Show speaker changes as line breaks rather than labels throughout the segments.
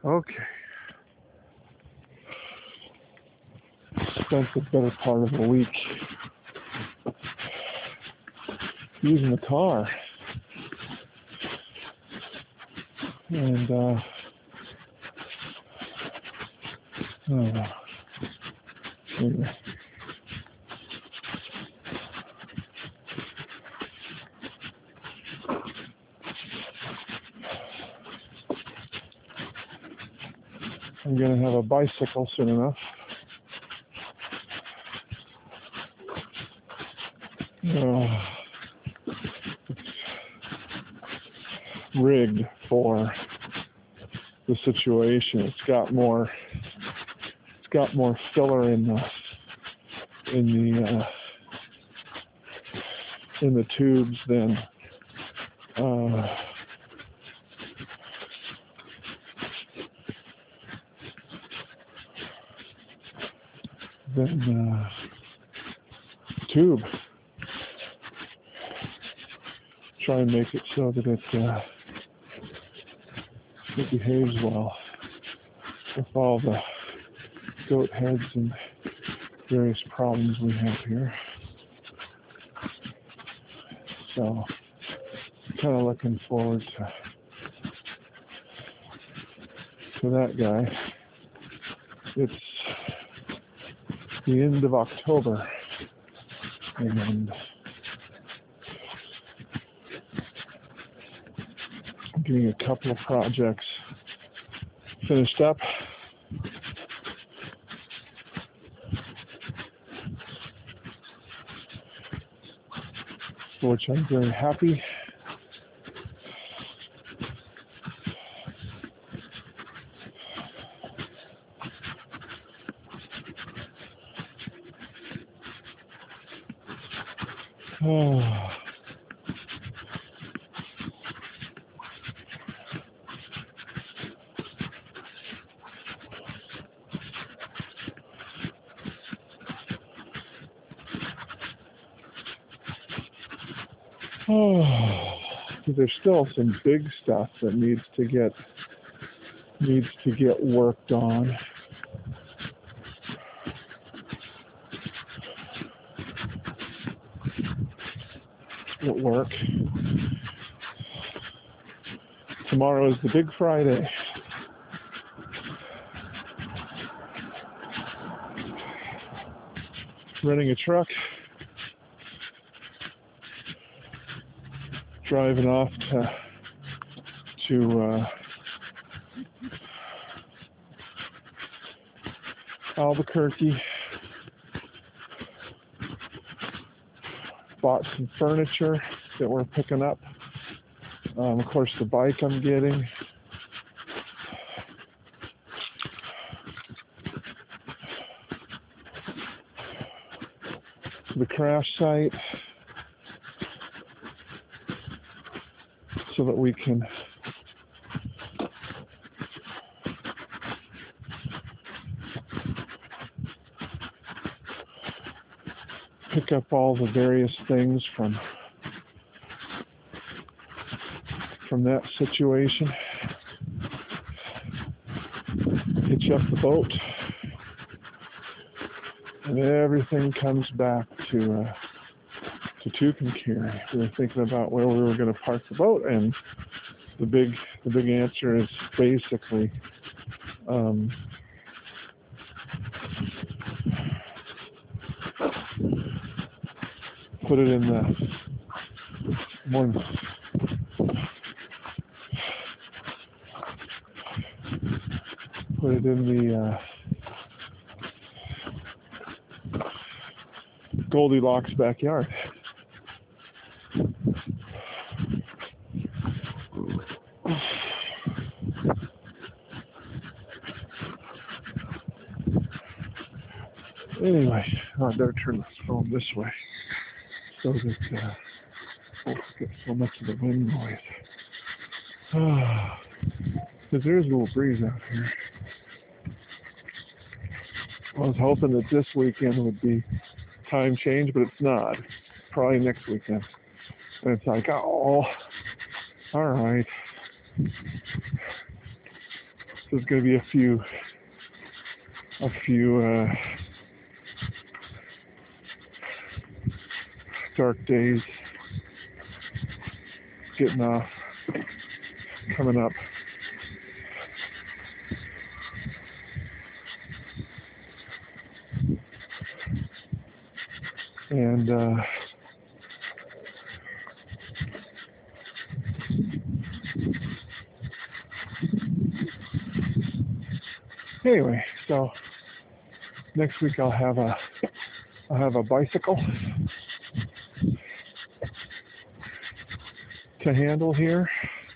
Okay. Spent the better part of a week using the car. And, anyway. I'm going to have a bicycle soon enough. Rigged for the situation. It's got more filler in the tubes than tube. Try and make it so that it behaves well with all the goat heads and various problems we have here. So kind of looking forward to that guy. It's the end of October, and I'm getting a couple of projects finished up. For which I'm very happy. There's still some big stuff that needs to get worked on. At work. Tomorrow is the Big Friday. Renting a truck. Driving off to Albuquerque. Bought some furniture that we're picking up. Of course, the bike I'm getting. The crash site. So that we can pick up all the various things from that situation, hitch up the boat, and everything comes back to Tucumcari. We were thinking about where we were going to park the boat, and the big answer is basically put it in the one. Put it in the Goldilocks backyard. Anyway, I better turn the phone this way so that folks get so much of the wind noise. Because there's a little breeze out here. I was hoping that this weekend would be time change, but it's not. Probably next weekend. And it's like, oh, all right. there's going to be a few dark days coming up. And anyway, so next week I'll have a bicycle to handle here.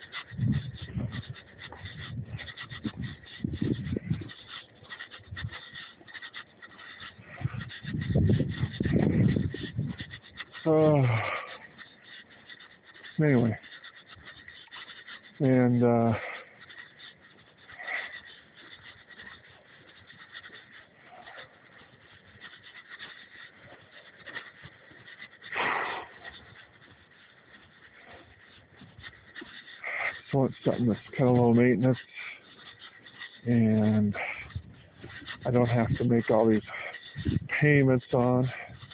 Anyway, and so it's something that's kind of low maintenance, and I don't have to make all these payments on.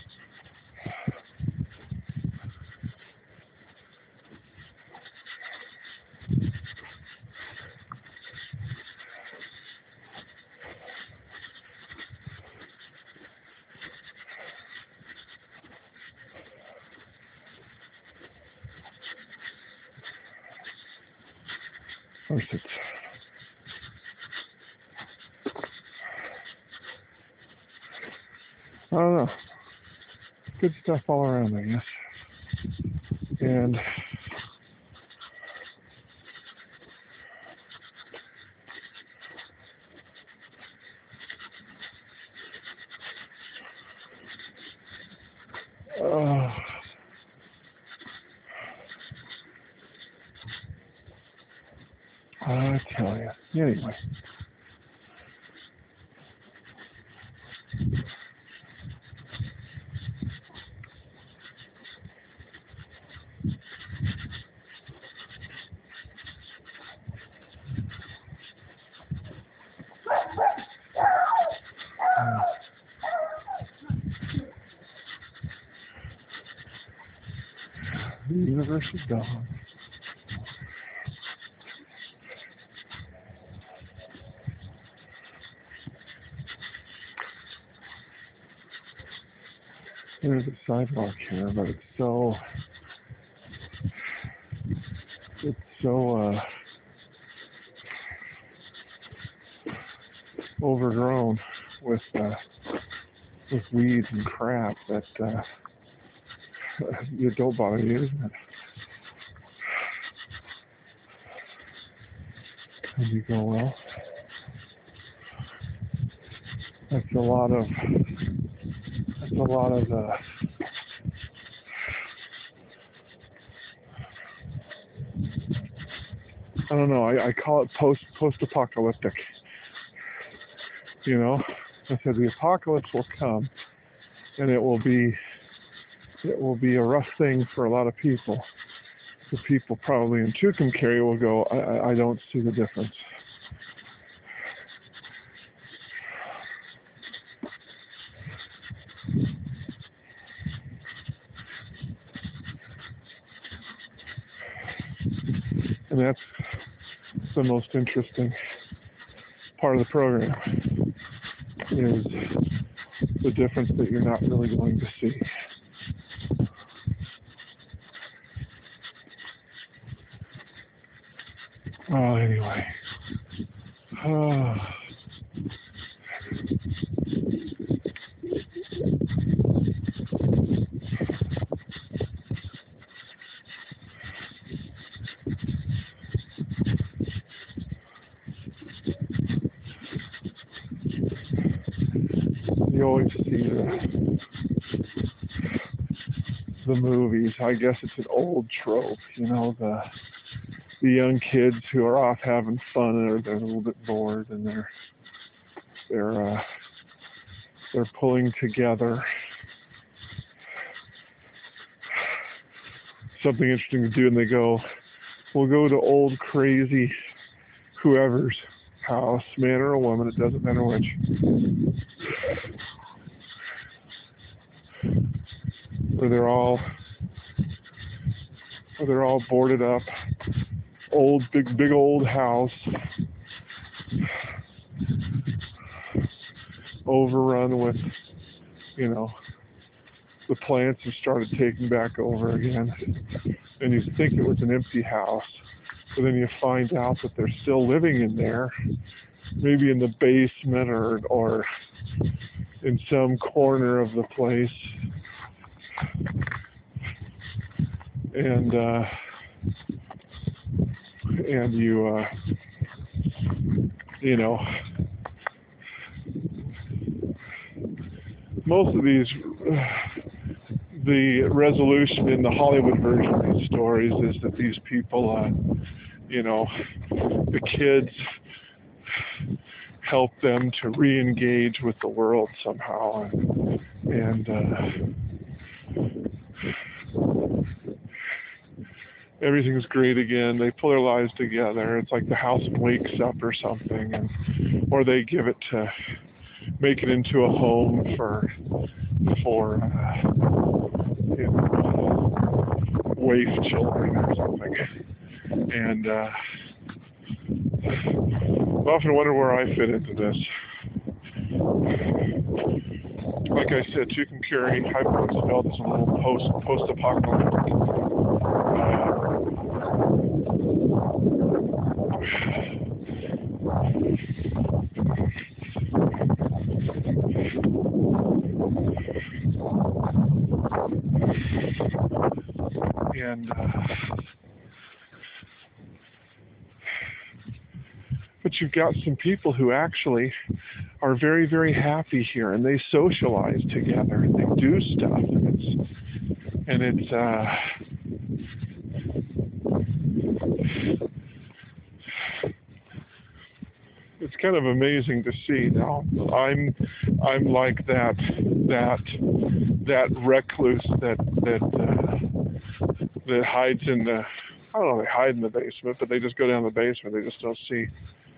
Of course, I don't know. Good stuff all around, I guess. And I tell you. Anyway. The universe is gone. There's a sidewalk here, but it's so overgrown with weeds and crap that you don't bother using it. And you go, well, that's a lot of I don't know, I call it post-apocalyptic. You know? I said the apocalypse will come, and it will be a rough thing for a lot of people. The people probably in Tucumcari will go, I don't see the difference. And that's the most interesting part of the program, is the difference that you're not really going to see. Oh, anyway. You always see the movies. I guess it's an old trope, you know, the young kids who are off having fun, or they're a little bit bored, and they're pulling together something interesting to do, and they go, we'll go to old crazy whoever's house, man or a woman, it doesn't matter which, where they're all boarded up, old, big old house, overrun with, the plants have started taking back over again. And you think it was an empty house, but then you find out that they're still living in there, maybe in the basement or in some corner of the place. And most of these, the resolution in the Hollywood version of these stories is that these people, the kids help them to re-engage with the world somehow, and everything's great again. They pull their lives together. It's like the house wakes up or something, or they make it into a home for waif children or something. And I often wonder where I fit into this. Like I said, Tucumcari, Hyperspelled is a little post-apocalyptic. But you've got some people who actually are very, very happy here, and they socialize together, and they do stuff, and it's kind of amazing to see. Now I'm like that recluse that hides in the, I don't know, they hide in the basement, but they just go down the basement. They just don't see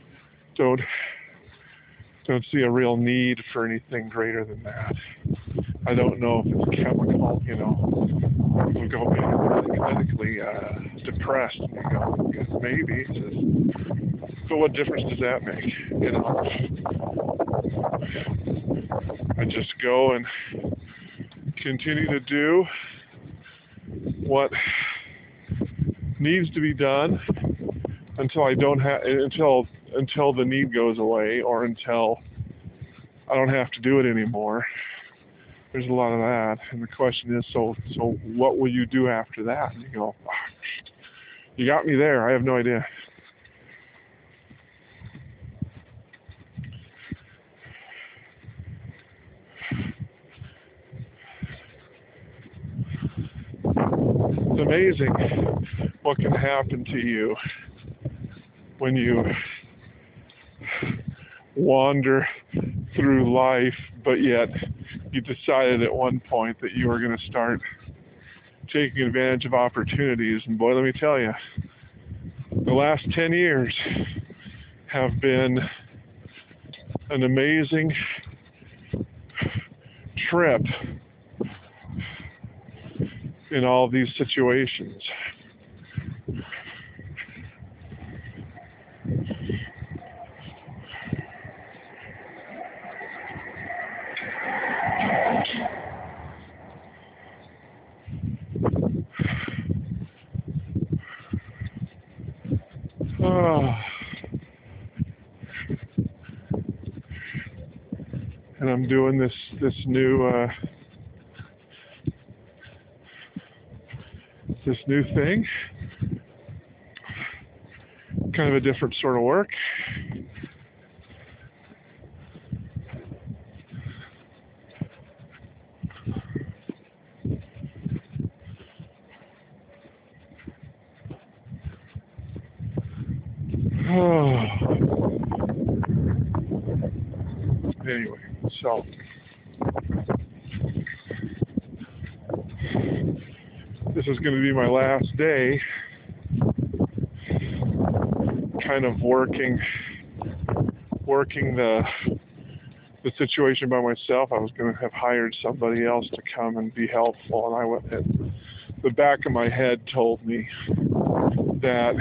a real need for anything greater than that. I don't know if it's chemical, we go clinically depressed, and you go, maybe. But what difference does that make? I just go and continue to do what needs to be done until I don't have until the need goes away, or until I don't have to do it anymore. There's a lot of that, and the question is, so what will you do after that? And you go, you got me there. I have no idea. It's amazing what can happen to you when you wander through life, but yet you decided at one point that you were going to start taking advantage of opportunities. And boy, let me tell you, the last 10 years have been an amazing trip in all these situations. And I'm doing this new thing, kind of a different sort of work. Anyway, so this is going to be my last day kind of working working the situation by myself. I was going to have hired somebody else to come and be helpful, and I went. And the back of my head told me that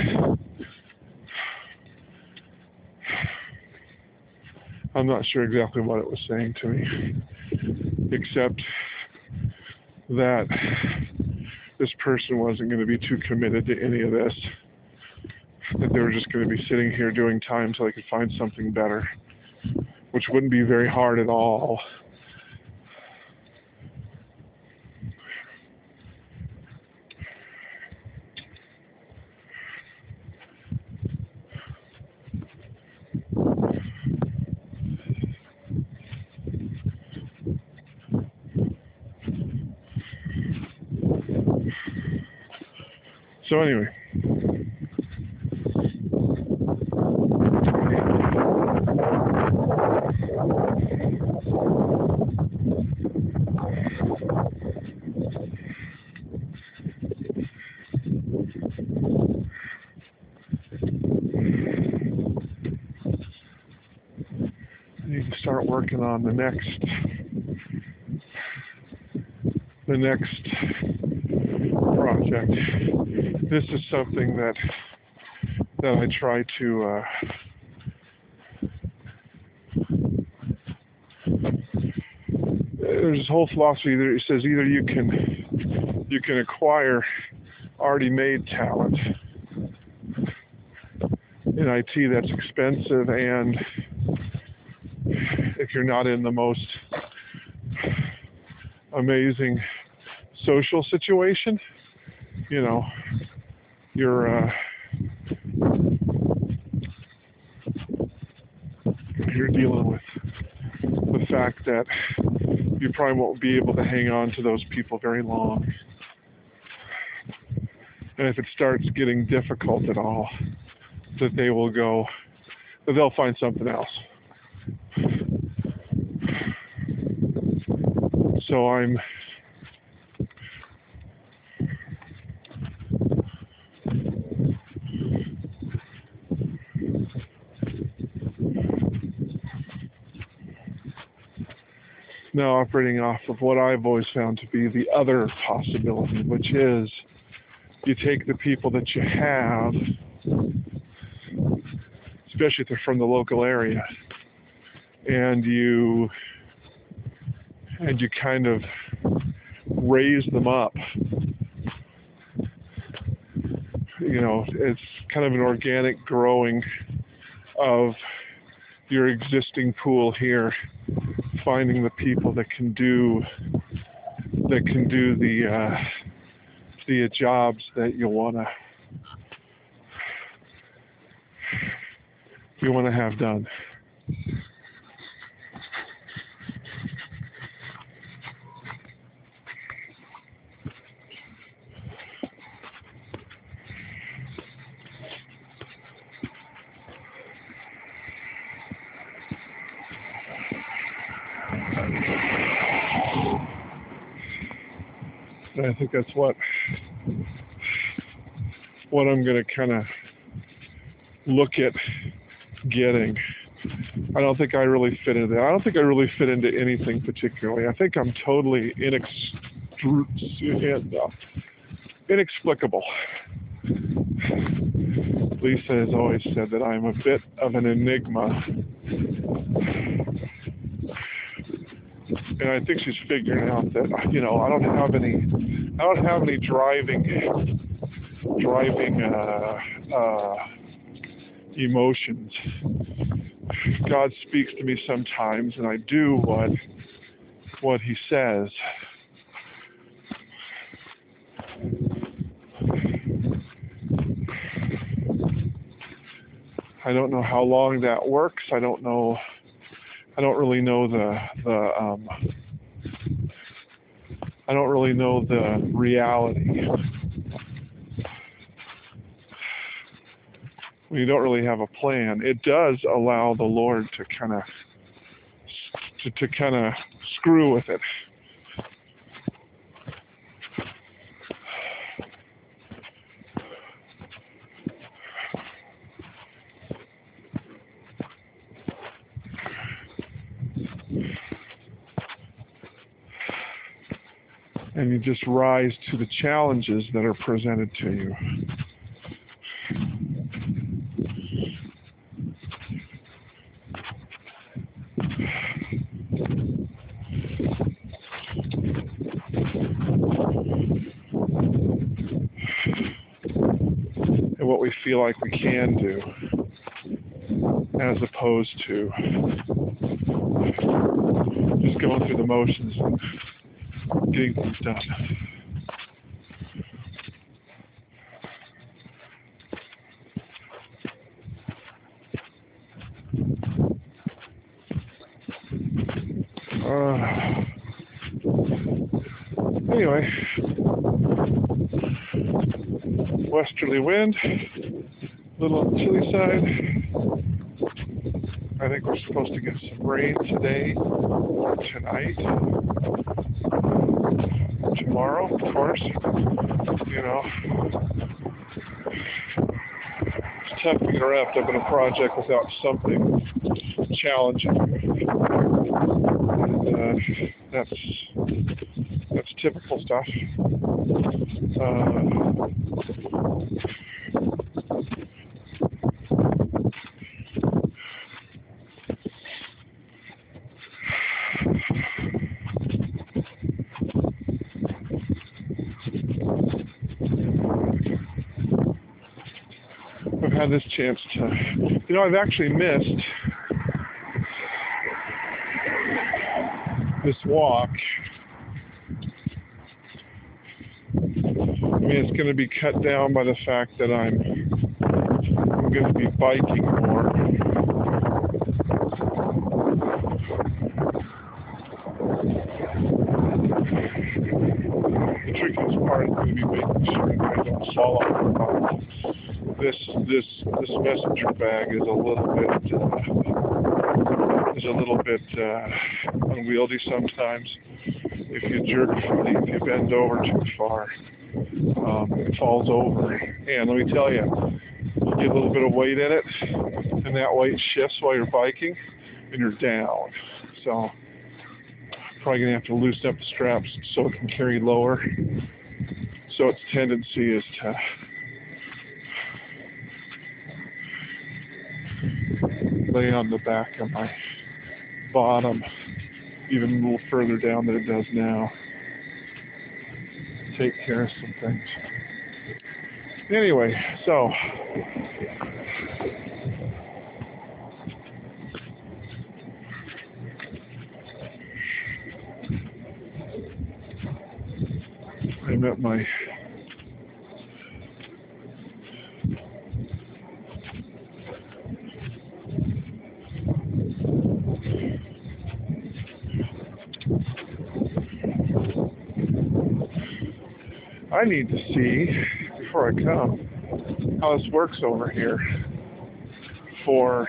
I'm not sure exactly what it was saying to me, except that this person wasn't going to be too committed to any of this, that they were just going to be sitting here doing time so they could find something better, which wouldn't be very hard at all. So anyway, I need to start working on the next project. This is something that I try to there's this whole philosophy that it says either you can acquire already made talent in IT that's expensive, and if you're not in the most amazing social situation, you know, you're dealing with the fact that you probably won't be able to hang on to those people very long. And if it starts getting difficult at all, that they'll find something else. So I'm now operating off of what I've always found to be the other possibility, which is you take the people that you have, especially if they're from the local area, and you kind of raise them up. You know, it's kind of an organic growing of your existing pool here, finding the people that can do the jobs that you want to have done. And I think that's what I'm going to kind of look at getting. I don't think I really fit into that. I don't think I really fit into anything particularly. I think I'm totally inexplicable. Lisa has always said that I'm a bit of an enigma. And I think she's figuring out that, you know, I don't have any driving emotions. God speaks to me sometimes, and I do what He says. I don't know how long that works. I don't really know the reality. When you don't really have a plan, it does allow the Lord to kind of screw with it. and you just rise to the challenges that are presented to you. And what we feel like we can do, as opposed to just going through the motions and getting things done. Anyway, westerly wind, a little on the chilly side. I think we're supposed to get some rain today or tonight. Tomorrow, of course. You know, it's tough to get wrapped up in a project without something challenging. And that's typical stuff. I've had this chance to, I've actually missed this walk. I mean, it's going to be cut down by the fact that I'm going to be biking more. The trickiest part is going to be making sure that I don't fall off the bike. This messenger bag is a little bit unwieldy sometimes. If you jerk funny, if you bend over too far, it falls over. And let me tell you, you get a little bit of weight in it, and that weight shifts while you're biking, and you're down. So probably gonna have to loosen up the straps so it can carry lower. So its tendency is to lay on the back of my bottom even a little further down than it does now. Take care of some things. Anyway, so I'm at my I need to see, before I come, how this works over here for,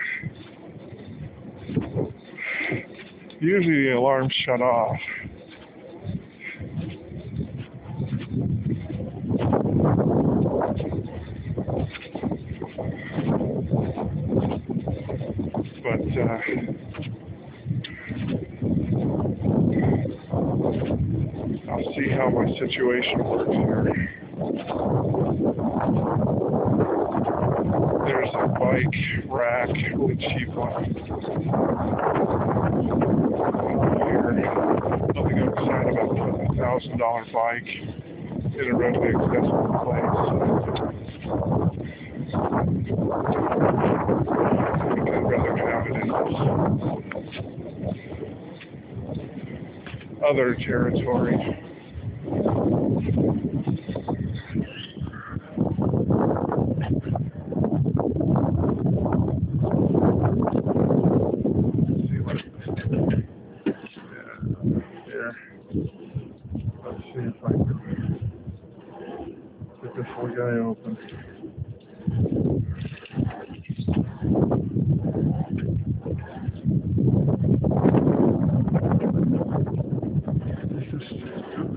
usually the alarms shut off. But, I'll see how my situation works here. There's a bike rack, really cheap one. Here, nothing outside about a $1,000 bike in a readily accessible place. I think I'd rather have it in other territory. Guy open. This is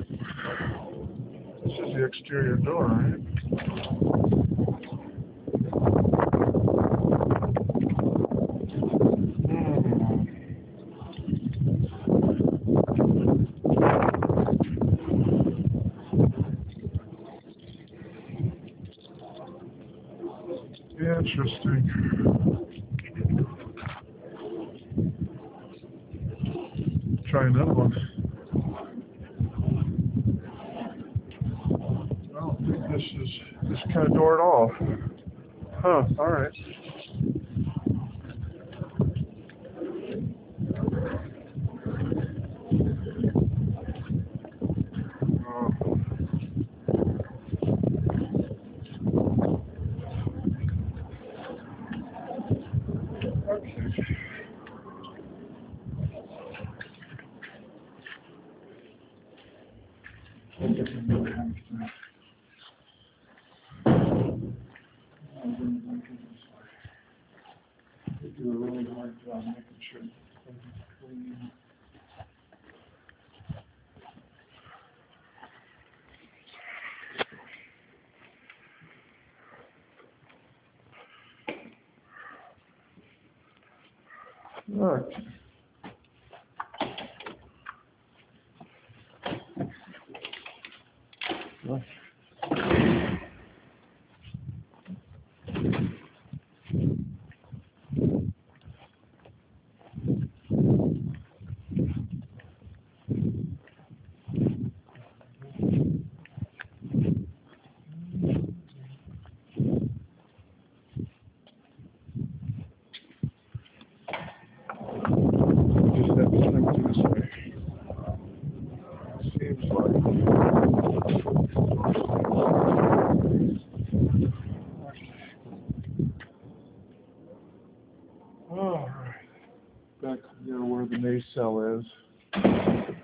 morning. Try another one. I don't think this kind of door at all. Huh, alright. They do a really hard job making sure things are clean. Look. Look. Just have to think this way. Seems like. All right. Back near where the nacelle is.